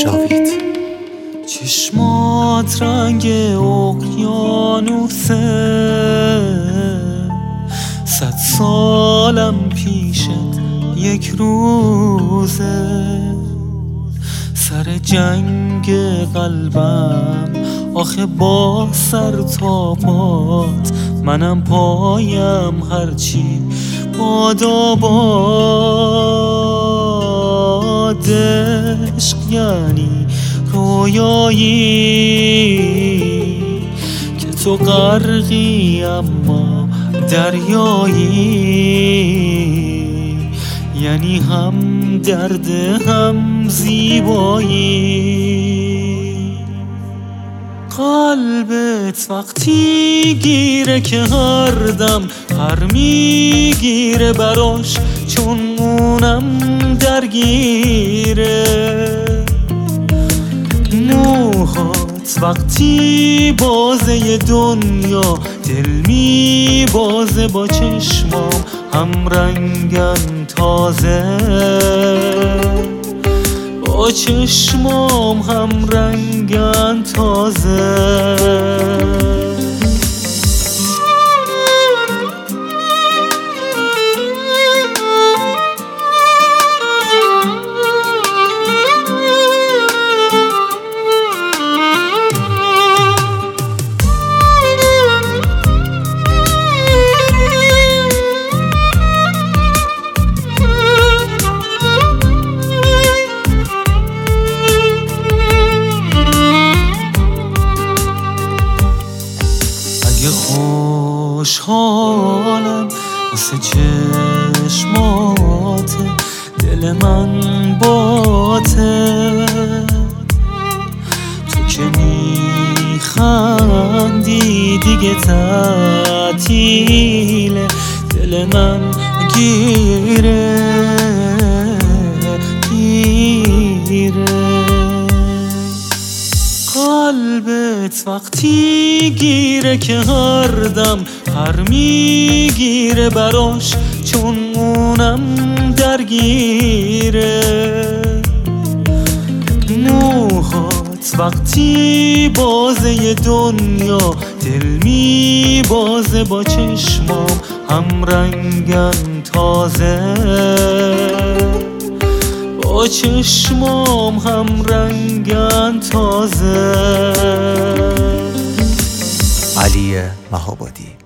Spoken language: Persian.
جاوید. چشمات رنگ اقیانوسه، 100 سالم پیشت یک روزه. سر جنگ قلبم آخه با سر تا پات، منم پایم هرچی باد. عشق یعنی رویایی که تو غرقی اما دریایی، یعنی هم درد هم زیبایی. قلبت وقتی گیره که هر دم هر میگیره براش، چون اونم درگیره. موهات وقتی بازه دنیا دل می بازه، با چشمام هم رنگن تازه، با چشمام هم رنگن تازه. خوشحالم واسه چشماته، دل من باته. تو که میخندی دیگه تعطیله، دل من گیره. قلبت وقتی گیره که هر دم هر میگیره براش، چون اونم درگیره. موهات وقتی بازه دنیا دل می بازه، با چشمام هم رنگن تازه، با چشمام هم رنگن تازه. علی مهابادی.